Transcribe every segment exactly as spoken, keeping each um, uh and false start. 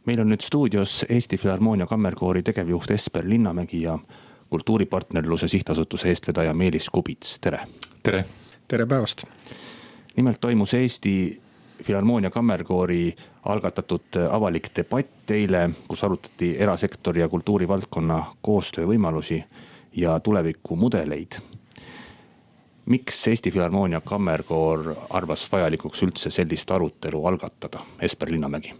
Meil on nüüd stuudios Eesti Filharmoonia Kammerkoori tegevjuht Esper Linnamägi ja kultuuripartnerluse sihtasutuse eestvedaja Meelis Kubits. Tere! Tere! Tere päevast! Nimelt toimus Eesti Filharmoonia Kammerkoori algatatud avalik debatt eile, kus arutati erasektori ja kultuurivaldkonna koostöövõimalusi ja tulevikumudeleid. Miks Eesti Filharmoonia Kammerkoor arvas vajalikuks üldse sellist arutelu algatada? Esper Linnamägi.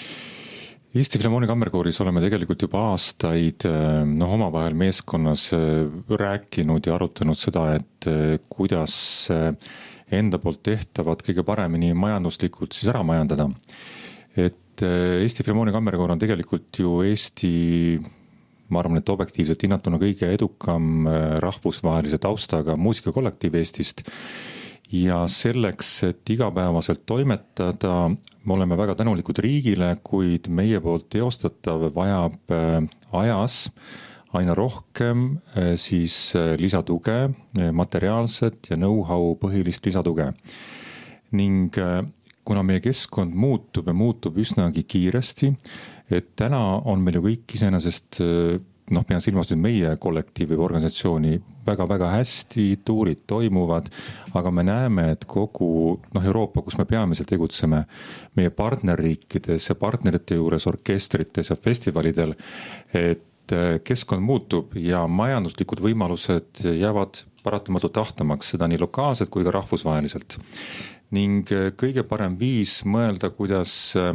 Eesti Filharmoonia Kammerkooris oleme tegelikult juba aastaid no, omavahel meeskonnas rääkinud ja arutanud seda, et kuidas enda poolt tehtavad kõige paremini majanduslikult siis ära majandada. Et Eesti Filharmoonia Kammerkoor on tegelikult ju Eesti, ma arvan, et objektiivselt hinnatuna kõige edukam rahvusvahelise taustaga muusikakollektiiv Eestist. Ja selleks, et igapäevaselt toimetada, me oleme väga tänulikud riigile, kuid meie poolt teostatav vajab ajas aina rohkem siis lisatuge, materiaalset ja know-how põhilist lisatuge. Ning kuna meie keskkond muutub ja muutub üsnagi kiiresti, et täna on meil ju kõik iseenesest, noh, pean silmas nüüd meie kollektiivi või organisatsiooni väga-väga hästi, tuurid toimuvad, aga me näeme, et kogu noh, Euroopa, kus me peamiselt tegutseme, meie partnerriikides ja partnerite juures, orkestrites ja festivalidel, et keskkond muutub ja majanduslikud võimalused jäävad paratamatult tahtamaks, seda nii lokaalselt kui ka rahvusvaheliselt. Ning kõige parem viis mõelda, kuidas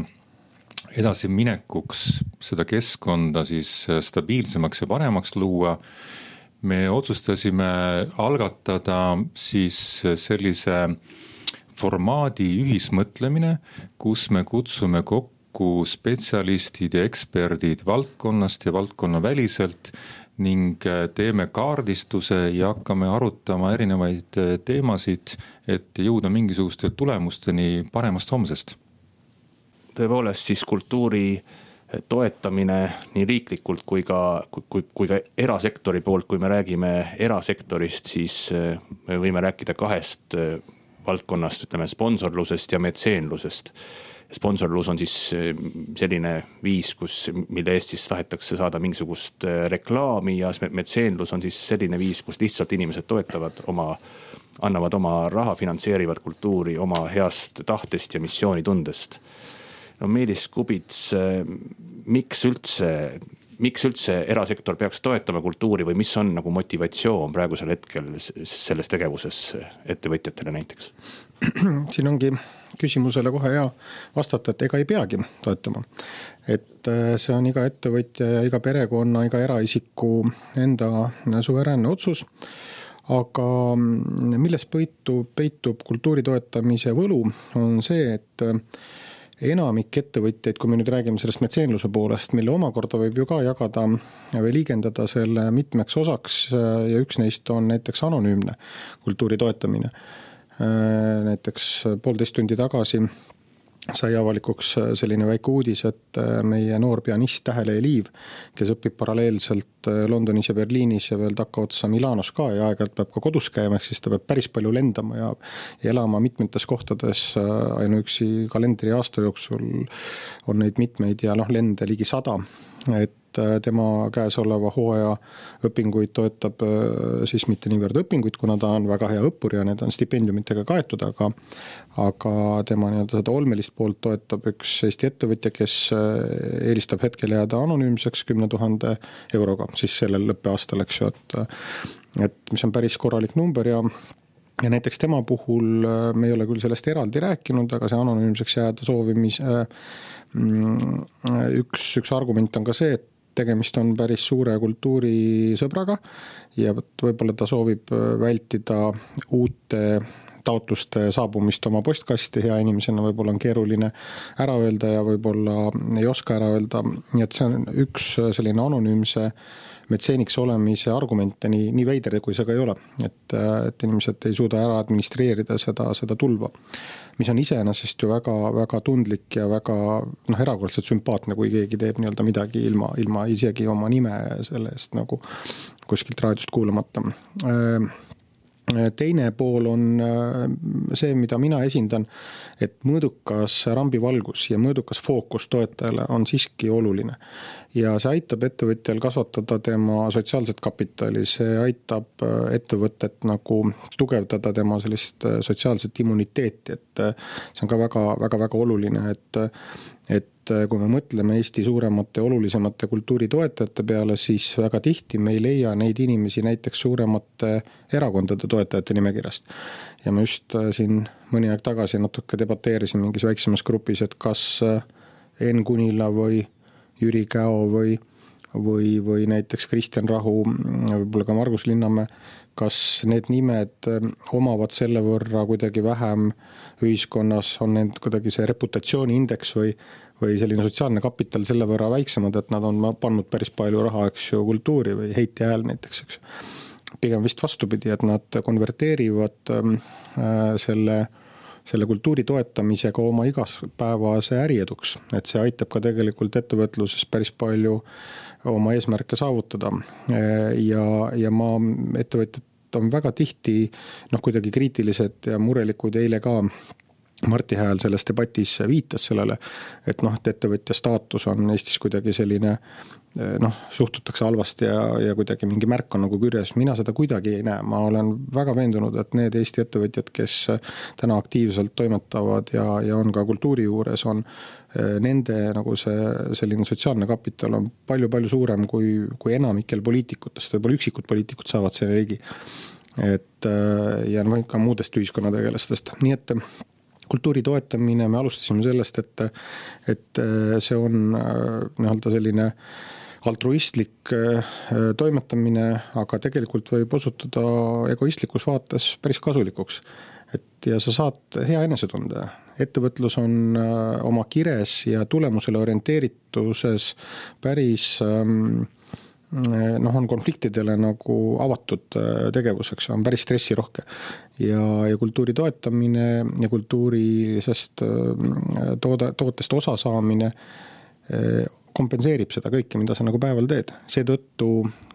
edasi minekuks seda keskkonda siis stabiilsemaks ja paremaks luua. Me otsustasime algatada siis sellise formaadi ühismõtlemine, kus me kutsume kokku spetsialistid ja eksperdid valdkonnast ja valdkonna väliselt ning teeme kaardistuse ja hakkame arutama erinevaid teemasid, et jõuda mingisuguste tulemusteni paremast homsest. Tõepoolest siis kultuuri toetamine nii riiklikult kui ka, kui, kui ka erasektori poolt, kui me räägime erasektorist, siis me võime rääkida kahest valdkonnast, ütleme sponsorlusest ja metseenlusest. Sponsorlus on siis selline viis, kus, mille eest siis tahetakse saada mingisugust reklaami ja metseenlus on siis selline viis, kus lihtsalt inimesed toetavad oma, annavad oma raha, finantseerivad kultuuri oma heast tahtest ja missioonitundest. No Meelis Kubits, miks üldse, miks üldse erasektor peaks toetama kultuuri või mis on nagu motivatsioon praegusel hetkel selles tegevuses ettevõtjatele näiteks? Siin ongi küsimusele kohe hea vastata, et ega ei peagi toetama. Et see on iga ettevõtja ja iga perekonna, iga eraisiku enda suveräänne otsus. Aga milles peitub, peitub kultuuri toetamise võlu on see, et enamik ettevõtjaid, kui me nüüd räägime sellest metseenluse poolest, mille omakorda võib ju ka jagada või liigendada selle mitmeks osaks ja üks neist on näiteks anonüümne kultuuri toetamine. Näiteks poolteist tundi tagasi sai avalikuks selline väike uudis, et meie noor pianist Tähele Liiv, kes õpib paralleelselt Londonis ja Berliinis ja veel takka otsa Milanos ka ja aeg-ajalt peab ka kodus käima, ehk siis ta peab päris palju lendama ja, ja elama mitmetes kohtades ainuüksi kalendri aasta jooksul on neid mitmeid ja noh, lende ligi sada, et tema käesoleva hooaja õpinguid toetab siis mitte niivõrd õpinguid, kuna ta on väga hea õppur ja need on stipendiumitega kaetud, aga, aga tema nii-öelda seda olmelist poolt toetab üks Eesti ettevõtja, kes eelistab hetkel jääda anonüümseks kümne tuhande euroga, siis sellel lõppeaastal, eks ju, et, et mis on päris korralik number ja Ja näiteks tema puhul me ei ole küll sellest eraldi rääkinud, aga see anonüümseks jääda soovimis üks, üks argument on ka see, et tegemist on päris suure kultuurisõbraga ja võib-olla ta soovib vältida uute taotluste saabumist oma postkasti, hea inimesena võib-olla on keeruline ära öelda ja võib-olla ei oska ära öelda. Nii et see on üks selline anonüümse metseeniks olemise argumente, nii, nii veider, kui see ka ei ole, et, et inimesed ei suuda ära administreerida seda, seda tulva, mis on iseenesest ju väga, väga tundlik ja väga noh, erakordselt sümpaatne, kui keegi teeb nii-öelda midagi ilma, ilma isegi oma nime selle eest nagu kuskilt raadiost kuulamata. teine pool on see, mida mina esindan, et mõõdukas rambivalgus ja mõõdukas fookus toetajale on siiski oluline. Ja see aitab ettevõtjal kasvatada tema sotsiaalset kapitali, see aitab ettevõtet nagu tugevdada tema sellist sotsiaalset immuniteeti, et see on ka väga, väga, väga oluline, et et kui me mõtleme Eesti suuremate ja olulisemate kultuuritoetajate peale, siis väga tihti me ei leia neid inimesi näiteks suuremate erakondade toetajate nimekirjast. Ja me just siin mõni aeg tagasi natuke debateerisin mingis väiksemas grupis, et kas Enn Kunila või Jüri Käo või, või, või näiteks Kristjan Rahu, võib-olla ka Margus Linnamäe, kas need nimed omavad selle võrra kuidagi vähem ühiskonnas, on need kuidagi see reputatsiooniindeks või, või selline sotsiaalne kapital selle võrra väiksemad, et nad on pannud päris palju raha, eks ju, kultuuri või heiti hääl näiteks, eks. Pigem vist vastupidi, et nad konverteerivad äh, selle selle kultuuri toetamisega oma igaspäevase ärieduks, et see aitab ka tegelikult ettevõtluses päris palju oma eesmärke saavutada ja, ja ma ettevõtjad on väga tihti noh, kuidagi kriitilised ja murelikud eile ka Marti Hääl selles debatis viitas sellele, et noh, et ettevõtja staatus on Eestis kuidagi selline noh, suhtutakse halvasti ja, ja kuidagi mingi märk on nagu kürjes. Mina seda kuidagi ei näe. Ma olen väga veendunud, et need Eesti ettevõtjad, kes täna aktiivselt toimetavad ja, ja on ka kultuuri juures, on nende nagu see selline sotsiaalne kapital on palju-palju suurem kui, kui enamikel poliitikutest. Võib-olla üksikud poliitikud saavad selle ligi. Et, ja no, ka muudest ühiskonnategelastest. Nii et kultuuri toetamine, me alustasime sellest, et, et see on nii-öelda selline altruistlik toimetamine, aga tegelikult võib osutuda egoistlikus vaates päris kasulikuks. Et ja sa saad hea enesetunde. Ettevõtlus on oma kires ja tulemusele orienteerituses päris noh, on konfliktidele nagu avatud tegevuseks, on päris stressirohke. Ja, ja kultuuri toetamine ja kultuurisest tooda, tootest osa saamine kompenseerib seda kõike, mida sa nagu päeval teed. Seetõttu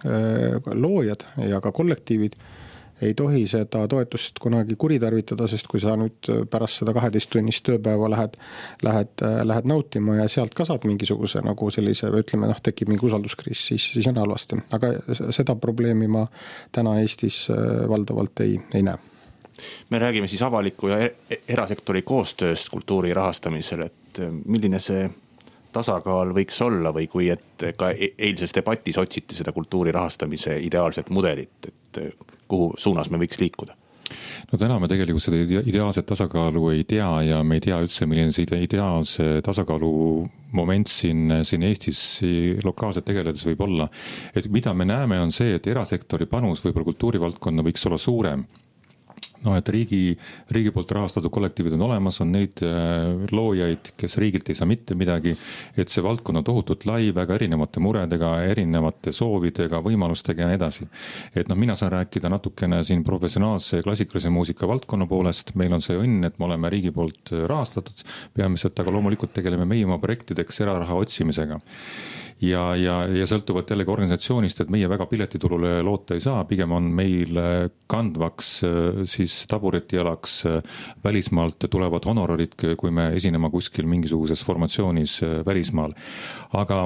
loojad ja ka kollektiivid ei tohi seda toetust kunagi kuritarvitada, sest kui sa nüüd pärast seda kaheteist tunnist tööpäeva lähed, lähed, lähed nautima ja sealt ka saad mingisuguse nagu sellise, ütleme, noh, tekib mingi usalduskriis, siis, siis on halvasti. Aga seda probleemi ma täna Eestis valdavalt ei, ei näe. Me räägime siis avaliku ja erasektori koostööst kultuuri rahastamisel, et milline see tasakaal võiks olla või kui et ka eilses debatis otsiti seda kultuuri rahastamise ideaalset mudelit, et kuhu suunas me võiks liikuda? No täna me tegelikult seda ideaalset tasakaalu ei tea ja me ei tea üldse, milline see ideaalse tasakaalu moment siin, siin Eestis lokaalselt tegeledes võib olla. Et mida me näeme on see, et erasektori panus võib-olla kultuurivaldkonna võiks olla suurem. No, et riigi, riigi poolt rahastatud kollektiivid on olemas, on neid loojaid, kes riigilt ei saa mitte midagi, et see valdkond on tohutult lai, väga erinevate muredega, erinevate soovidega, võimalustega ja nii edasi. Et noh, mina saan rääkida natukene siin professionaalse klassikalise muusika valdkonna poolest, meil on see õnn, et me oleme riigi poolt rahastatud, peamiselt, aga loomulikult tegeleme meie oma projektideks eraraha otsimisega. Ja, ja, ja sõltuvalt jällegi organisatsioonist, et meie väga piletiturule loota ei saa, pigem on meil kandvaks siis taburetialaks välismaalt tulevad honorarid, kui me esinema kuskil mingisuguses formatsioonis välismaal. Aga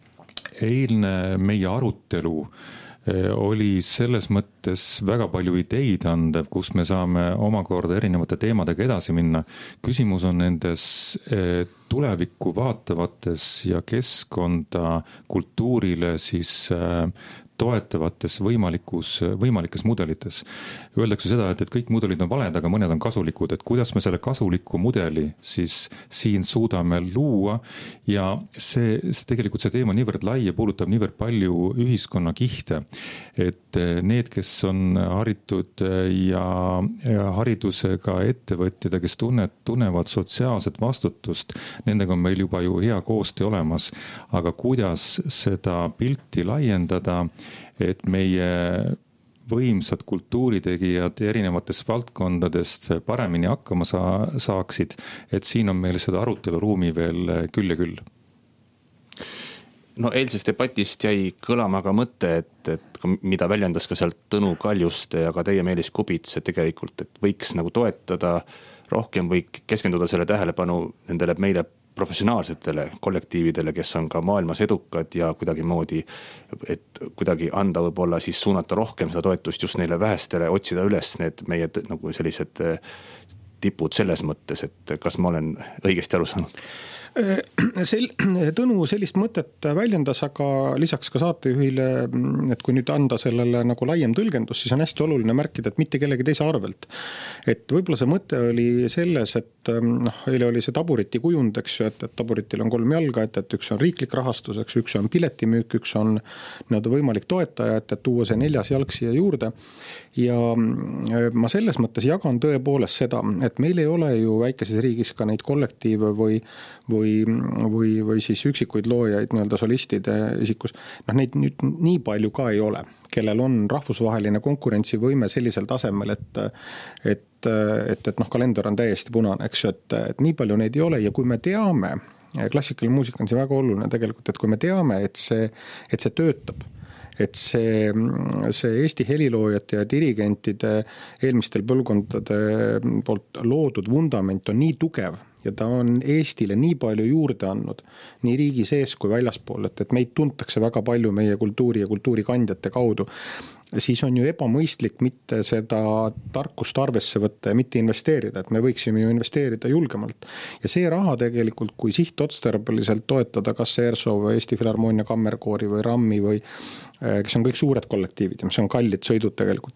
eilne meie arutelu oli selles mõttes väga palju ideid andev, kus me saame omakorda erinevate teemadega edasi minna. Küsimus on nendes tulevikku vaatavates ja keskkonda kultuurile siis toetavates võimalikus, võimalikes mudelites. Öeldakse seda, et, et kõik mudelid on valed, aga mõned on kasulikud, et kuidas me selle kasuliku mudeli siis siin suudame luua ja see, see tegelikult see teema niivõrd lai ja puudutab niivõrd palju ühiskonna kihte, et need, kes on haritud ja, ja haridusega ettevõtjad, kes tunnet, tunnevad sotsiaalset vastutust, nendega on meil juba ju hea koostöö olemas, aga kuidas seda pilti laiendada, et meie võimsad kultuuritegijad erinevatest valdkondadest paremini hakkama saa, saaksid, et siin on meil seda aruteluruumi veel küll ja küll. no eilsest debatist jäi kõlama ka mõte, et, et mida väljendas ka sealt Tõnu Kaljuste ja ka teie Meelis Kubits, et tegelikult, et võiks nagu toetada rohkem või keskenduda selle tähelepanu nendele meile professionaalsetele kollektiividele, kes on ka maailmas edukad ja kuidagi moodi, et kuidagi anda võib-olla siis suunata rohkem seda toetust just neile vähestele, otsida üles need meie nagu sellised tipud selles mõttes, et kas ma olen õigesti aru saanud? Sel, Tõnu sellist mõtet väljendas, aga lisaks ka saatejuhile, et kui nüüd anda sellele nagu laiem tõlgendus, siis on hästi oluline märkida, et mitte kellegi teise arvelt. Et võib-olla see mõte oli selles, et noh, eile oli see taburiti kujund, eks ju, et, et taburitil on kolm jalga, et, et üks on riiklik rahastus, eks, üks on piletimüük, üks on nii-öelda võimalik toetaja, et, et tuua see neljas jalg siia juurde. Ja ma selles mõttes jagan tõepoolest seda, et meil ei ole ju väikeses riigis ka neid kollektiive või, või, või, või siis üksikuid loojaid nii-öelda solistide isikus. Noh, neid nüüd nii palju ka ei ole, kellel on rahvusvaheline konkurentsivõime sellisel tasemel, et, et, et, et noh, kalender on täiesti punane, eks ju, et, et nii palju neid ei ole ja kui me teame, klassikaline muusika on see väga oluline tegelikult, et kui me teame, et see, et see töötab, et see, see Eesti heliloojate ja dirigentide eelmistel põlvkondade poolt loodud vundament on nii tugev ja ta on Eestile nii palju juurde andnud, nii riigi sees kui väljaspool, et, et meid tuntakse väga palju meie kultuuri ja kultuurikandjate kaudu, siis on ju ebamõistlik mitte seda tarkust arvesse võtta ja mitte investeerida, et me võiksime ju investeerida julgemalt. Ja see raha tegelikult, kui sihtotstarbeliselt toetada kas ERSO või Eesti Filharmoonia Kammerkoori või RAM-i või kes on kõik suured kollektiivid, mis on kallid sõidud tegelikult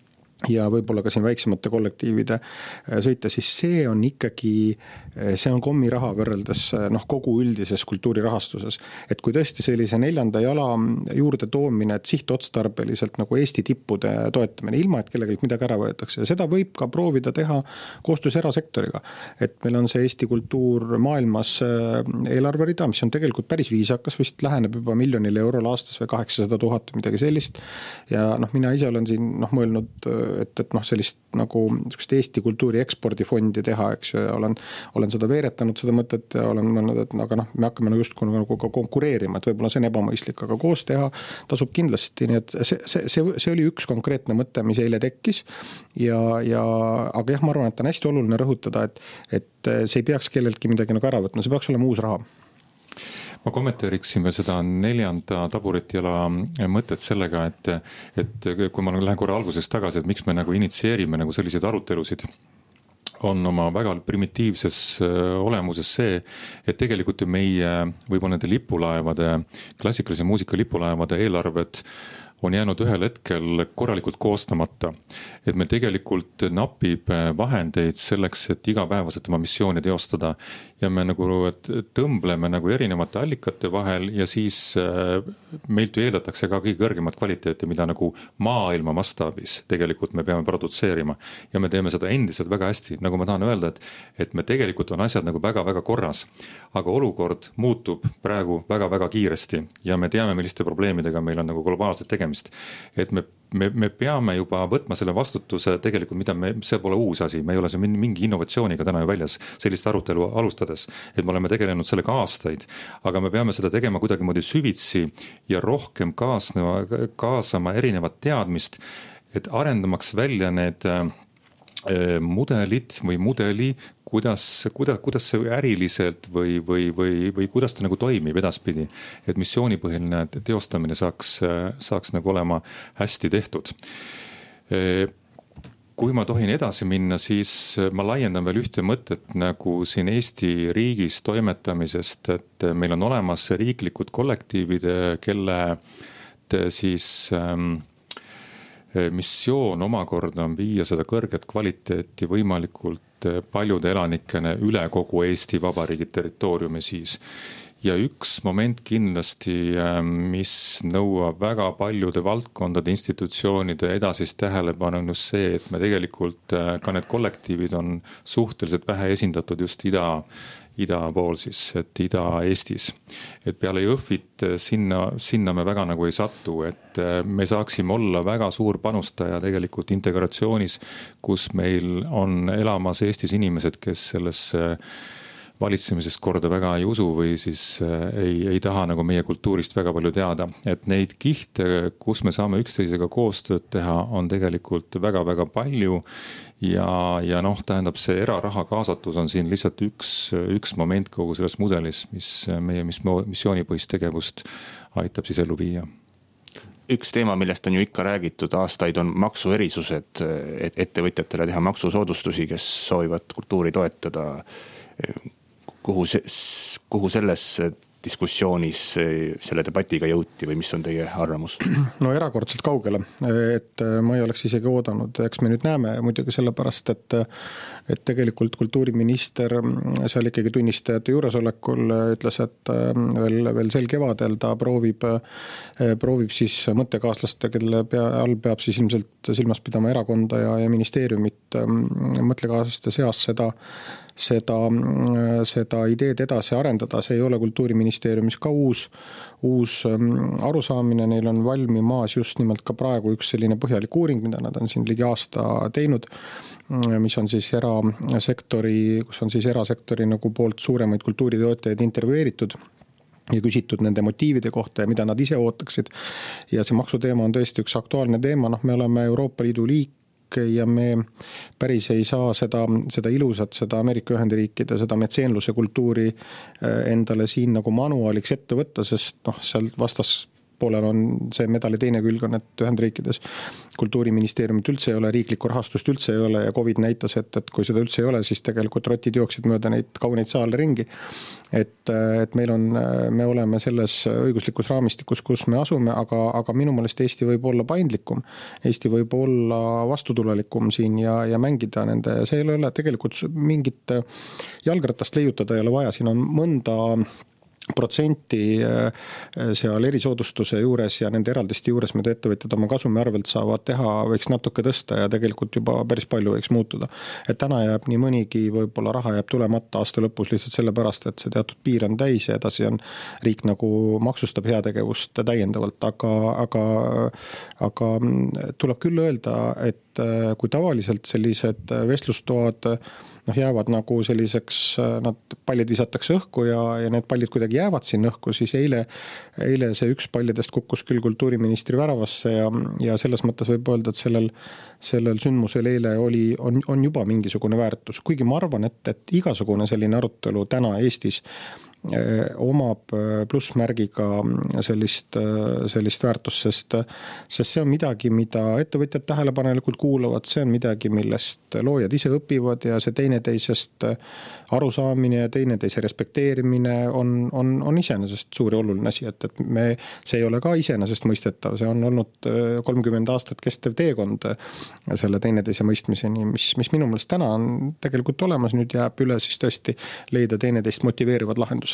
ja võib-olla ka siin väiksemate kollektiivide sõita, siis see on ikkagi, see on kommi raha võrreldes noh, kogu üldises kultuurirahastuses. Et kui tõesti sellise neljanda jala juurde toomine, et sihtotstarbeliselt nagu Eesti tippude toetamine, ilma et kellelgi midagi ära võetakse. Ja seda võib ka proovida teha koostöös erasektoriga. Et meil on see Eesti kultuur maailmas eelarverida, mis on tegelikult päris viisakas, vist läheneb juba miljonile eurole aastas või kaheksasada tuhat midagi sellist. Ja noh, mina ise olen siin noh, mõelnud et, et noh, sellist nagu Eesti kultuuri ekspordifondi teha, eks ju, ja olen, olen seda veeretanud seda mõtet ja olen mõelnud, et aga noh, me hakkame just nagu ka konkureerima, et võib-olla see on ebamõistlik, aga koos teha tasub kindlasti, nii et see, see, see, see oli üks konkreetne mõte, mis eile tekkis ja, ja aga jah, ma arvan, et on hästi oluline rõhutada, et, et see ei peaks kelleltki midagi nagu ära võtma, see peaks olema uus raha. Ma kommenteeriksime seda neljanda taburitiala mõtet sellega, et, et kui ma lähen korra algusest tagasi, et miks me nagu initsieerime nagu selliseid arutelusid, on oma väga primitiivses olemuses see, et tegelikult ju meie võib-olla nende lipulaevade, klassikalise muusika lipulaevade eelarved on jäänud ühel hetkel korralikult koostamata. Et meil tegelikult napib vahendeid selleks, et igapäevaselt oma missiooni teostada ja me nagu tõmbleme nagu erinevate allikate vahel ja siis meilt ju eeldatakse ka kõige kõrgemat kvaliteeti, mida nagu maailma mastaabis tegelikult me peame produtseerima ja me teeme seda endiselt väga hästi. Nagu ma tahan öelda, et, et me tegelikult on asjad nagu väga-väga korras, aga olukord muutub praegu väga-väga kiiresti ja me teame, milliste probleemidega meil on nagu globaalselt tegemist. Et me Me, me peame juba võtma selle vastutuse tegelikult, mida me, see pole uus asi, me ei ole see mingi innovatsiooniga täna ju väljas sellist arutelu alustades, et me oleme tegelenud sellega aastaid, aga me peame seda tegema kuidagi moodi süvitsi ja rohkem kaasneva, kaasama erinevat teadmist, et arendamaks välja need äh, mudelid või mudeli, kuidas, kuidas, kuidas see äriliselt või, või, või, või kuidas ta nagu toimib edaspidi, et missioonipõhiline teostamine saaks, saaks nagu olema hästi tehtud. Kui ma tohin edasi minna, siis ma laiendan veel ühte mõtet nagu siin Eesti riigis toimetamisest, et meil on olemas riiklikud kollektiivid, kelle siis ähm, missioon omakorda on viia seda kõrget kvaliteeti võimalikult paljude elanikene üle kogu Eesti Vabariigi territooriumi siis. Ja üks moment kindlasti, mis nõuab väga paljude valdkondade institutsioonide edasist tähelepanu on just see, et me tegelikult ka need kollektiivid on suhteliselt vähe esindatud just ida ida pool siis, et Ida-Eestis. Et peale Jõhvit sinna, sinna me väga nagu ei satu, et me saaksime olla väga suur panustaja tegelikult integratsioonis, kus meil on elamas Eestis inimesed, kes selles valitsemisest korda väga ei usu või siis ei, ei taha nagu meie kultuurist väga palju teada. Et neid kihte, kus me saame üksteisega koostööd teha, on tegelikult väga-väga palju ja, ja noh, tähendab see eraraha kaasatus on siin lihtsalt üks, üks moment kogu selles mudelis, mis meie mis missioonipõhist tegevust aitab siis ellu viia. Üks teema, millest on ju ikka räägitud aastaid, on maksuerisused, et ettevõtjatele teha maksusoodustusi, kes soovivad kultuuri toetada. Kuhu, se, kuhu selles diskussioonis selle debatiga jõuti või mis on teie arvamus? No erakordselt kaugele, et ma ei oleks isegi oodanud, eks me nüüd näeme muidugi sellepärast, et, et tegelikult kultuuriminister seal ikkagi tunnistajate juuresolekul ütles, et veel, veel sel kevadel ta proovib, proovib siis mõttekaaslaste, kelle pea, all peab siis ilmselt silmas pidama erakonda ja, ja ministeeriumit mõttekaaslaste seas seda Seda, seda ideed edasi arendada, see ei ole kultuuriministeeriumis ka uus, uus arusaamine, neil on valmimas just nimelt ka praegu üks selline põhjalik uuring, mida nad on siin ligi aasta teinud, mis on siis erasektori, kus on siis erasektori nagu poolt suuremaid kultuuritootjaid intervjueeritud ja küsitud nende motiivide kohta ja mida nad ise ootaksid. Ja see maksuteema on tõesti üks aktuaalne teema, noh me oleme Euroopa Liidu liik, ja me päris ei saa seda, seda ilusat, seda Ameerika Ühendriikide, seda metseenluse kultuuri endale siin nagu manuaaliks ette võtta, sest noh, seal vastas poolel on see medali teine külg on, et Ühendriikides kultuuriministeeriumit üldse ei ole, riiklikku rahastust üldse ei ole ja Covid näitas, et, et kui seda üldse ei ole, siis tegelikult rotid jooksid mööda neid kauneid saale ringi. Et, et meil on, me oleme selles õiguslikus raamistikus, kus me asume, aga, aga minu meelest Eesti võib olla paindlikum. Eesti võib olla vastutulelikum siin ja, ja mängida nende, see ei ole tegelikult mingit jalgratast leiutada ei ole vaja, siin on mõnda protsenti seal erisoodustuse juures ja nende eraldiste juures, mida ettevõtjad oma kasumi arvelt saavad teha, võiks natuke tõsta ja tegelikult juba päris palju võiks muutuda. Et täna jääb nii mõnigi, võib-olla raha jääb tulemata aasta lõpus lihtsalt sellepärast, et see teatud piir on täis ja edasi on riik nagu maksustab heategevust täiendavalt, aga, aga, aga tuleb küll öelda, et kui tavaliselt sellised vestlustoad noh, jäävad nagu selliseks, nad pallid visatakse õhku ja, ja need pallid kuidagi jäävad siin õhku, siis eile, eile see üks pallidest kukkus küll kultuuriministri väravasse ja, ja selles mõttes võib öelda, et sellel, sellel sündmusel eile oli, on, on juba mingisugune väärtus. Kuigi ma arvan, et, et igasugune selline arutelu täna Eestis omab plussmärgiga sellist, sellist väärtust, sest, sest see on midagi, mida ettevõtjad tähelepanelikult kuulavad, see on midagi, millest loojad ise õpivad ja see teineteisest arusaamine ja teineteise respekteerimine on, on, on iseenesest suur ja oluline asi, et, et me, see ei ole ka iseenesest mõistetav, see on olnud kolmkümmend aastat kestev teekond selle teineteise mõistmiseni, mis, mis minu meelest täna on tegelikult olemas, nüüd jääb üle siis tõesti leida teineteist motiveerivad lahendused.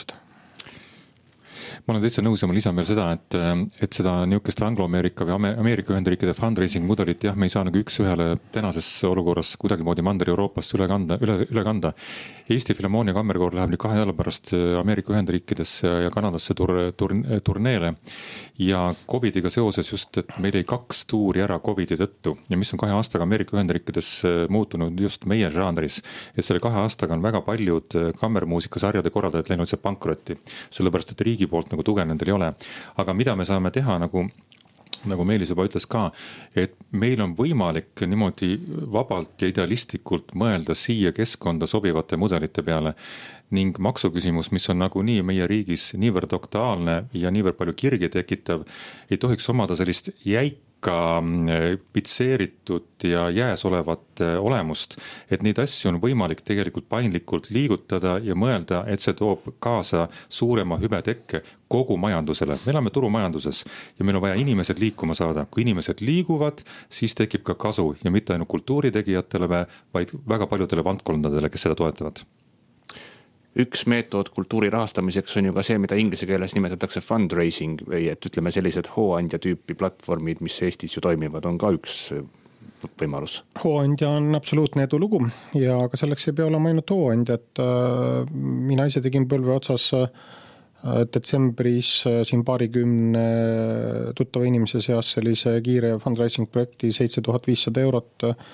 Ma olen täitsa nõus ja ma lisan veel seda, et, et seda niisugust Anglo-Ameerika või Ameerika Ühendriikide fundraising mudelit, jah, me ei saa nagu üks ühele tänases olukorras kuidagi moodi Mandri-Euroopast üle kanda, üle, üle kanda. Eesti Filharmoonia Kammerkoor läheb nüüd kahe nädala pärast Ameerika Ühendriikidesse ja Kanadasse tur, tur, turneele ja Covidiga seoses just, et meil ei kaks tuuri ära Covidi tõttu ja mis on kahe aastaga Ameerika Ühendriikides muutunud just meie žanris, et selle kahe aastaga on väga paljud kammermuusikasarjade korraldajad läinud see pankrotti, sellepärast et riigi poolt nagu tuge nendel ei ole. Aga mida me saame teha, nagu nagu Meelis juba ütles ka, et meil on võimalik niimoodi vabalt ja idealistlikult mõelda siia keskkonda sobivate mudelite peale ning maksuküsimus, mis on nagu nii meie riigis niivõrd aktuaalne ja niivõrd palju kirgi tekitav, ei tohiks omada sellist jäik ka pitseeritud ja jääs olevat olemust, et neid asju on võimalik tegelikult paindlikult liigutada ja mõelda, et see toob kaasa suurema hüvetekke kogu majandusele. Me elame turumajanduses ja meil on vaja inimesed liikuma saada. Kui inimesed liiguvad, siis tekib ka kasu ja mitte ainult kultuuritegijatele, vaid väga paljudele valdkondadele, kes seda toetavad. Üks meetod kultuuri rahastamiseks on ju ka see, mida inglise keeles nimetatakse fundraising või et ütleme sellised hooandja tüüpi platvormid, mis Eestis ju toimivad, on ka üks võimalus. Hooandja on absoluutne edulugu ja ka selleks ei pea olema ainult hooandja, et mina ise tegin põlve otsas detsembris siin paarikümne tuttava inimese seas sellise kiire fundraising projekti seitse tuhat viissada eurot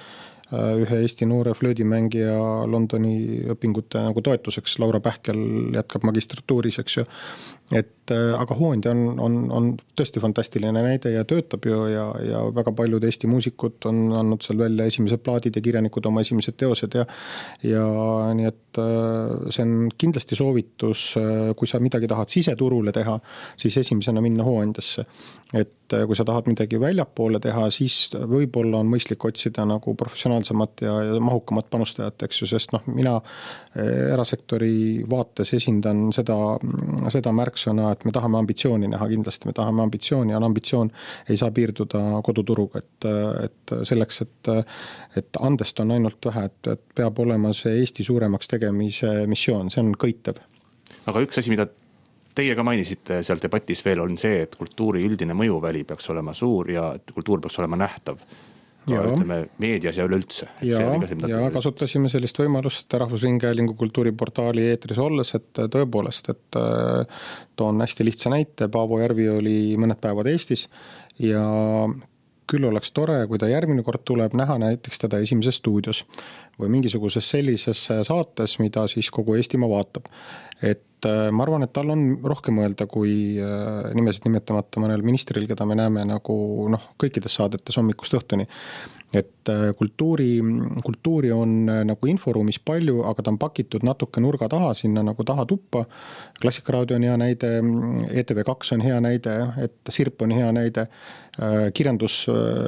ühe Eesti noore flöödimängija Londoni õpingute nagu toetuseks. Laura Pähkel jätkab magistratuuris, eks ju. Et aga Hooandja on, on, on tõesti fantastiline näide ja töötab ju ja, ja väga paljud Eesti muusikud on andnud seal välja esimesed plaadid ja kirjanikud oma esimesed teosed ja, ja nii et see on kindlasti soovitus, kui sa midagi tahad siseturule teha, siis esimesena minna Hooandjasse. Et kui sa tahad midagi väljapoole teha, siis võib-olla on mõistlik otsida nagu professionaalsemat ja, ja mahukamat panustajat, eks ju, sest noh, mina erasektori vaates esindan seda, seda märksõna, et me tahame ambitsiooni näha, kindlasti me tahame ambitsiooni ja ambitsioon ei saa piirduda koduturuga, et, et selleks, et, et andest on ainult vähe, et, et peab olema see Eesti suuremaks tegemise missioon, see on köitev. Aga üks asi, mida teie ka mainisite seal debatis veel, on see, et kultuuri üldine mõjuväli peaks olema suur ja kultuur peaks olema nähtav. Ja, ütleme, meedias ja üleüldse. Ja, see, ja kasutasime sellist võimalust Rahvusringhäälingu kultuuriportaali eetris olles, et tõepoolest, et toon hästi lihtsa näite, Paavo Järvi oli mõned päevad Eestis ja küll oleks tore, kui ta järgmine kord tuleb näha näiteks teda esimeses stuudios või mingisuguses sellises saates, mida siis kogu Eestimaa vaatab. Et ma arvan, et tal on rohkem mõelda kui nimesid nimetamata mõnel ministril, keda me näeme nagu noh, kõikides saadetes hommikust õhtuni. Et kultuuri, kultuuri on nagu inforuumis palju, aga ta on pakitud natuke nurga taha, sinna nagu taha tuppa. Klassikaraadio on hea näide, E T V kaks on hea näide, et Sirp on hea näide, kirjandus,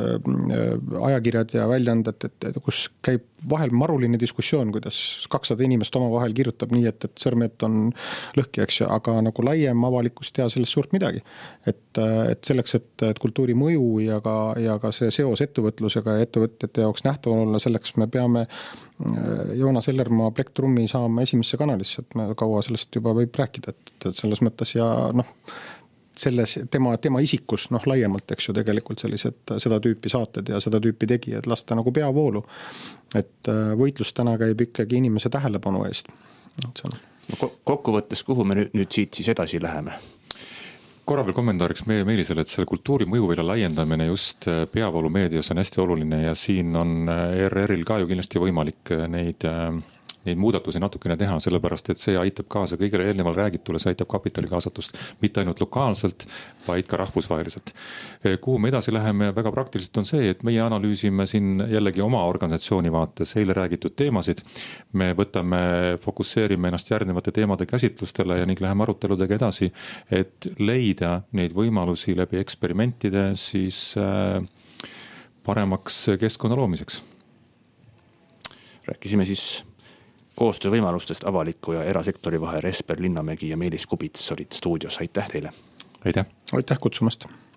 ajakirjad ja väljaanded, et, et kus käib vahel maruline diskussioon, kuidas kakssada inimest oma vahel kirjutab nii, et, et sõrmed on lõhki, eks ju, aga nagu laiem avalikkus tea sellest suurt midagi. Et, et selleks, et, et kultuuri mõju ja ka, ja ka see seos ettevõtlusega ja ettevõtjate jaoks nähtaval olla, selleks me peame Joona Sellermaa plektrummi saama esimesse kanalisse, et me kaua sellest juba võib rääkida, et, et selles mõttes ja noh, selles tema, tema isikus, noh laiemalt, eks ju, tegelikult sellised seda tüüpi saated ja seda tüüpi tegijad lasta nagu peavoolu. Et võitlus täna käib ikkagi inimese tähelepanu eest. No, kokkuvõttes, kuhu me nüüd, nüüd siit siis edasi läheme? Korra veel kommentaariks meie Meelisele, et selle kultuuri mõjuvälja laiendamine just peavoolu meedias on hästi oluline ja siin on E R R-il ka ju kindlasti võimalik neid neid muudatusi natukene teha, sellepärast, et see aitab kaasa kõigile eelneval räägitule, see aitab kapitali kaasatust mitte ainult lokaalselt, vaid ka rahvusvaheliselt. Kuhu me edasi läheme väga praktiliselt on see, et meie analüüsime siin jällegi oma organisatsiooni vaates eile räägitud teemasid. Me võtame, fokusseerime ennast järgnevate teemade käsitlustele ja ning läheme aruteludega edasi, et leida neid võimalusi läbi eksperimentide siis paremaks keskkonna loomiseks. Rääkisime siis koostöövõimalustest avaliku ja erasektori vahel. Esper Linnamägi ja Meelis Kubits olid stuudios. Aitäh teile! Aitäh! Aitäh kutsumast!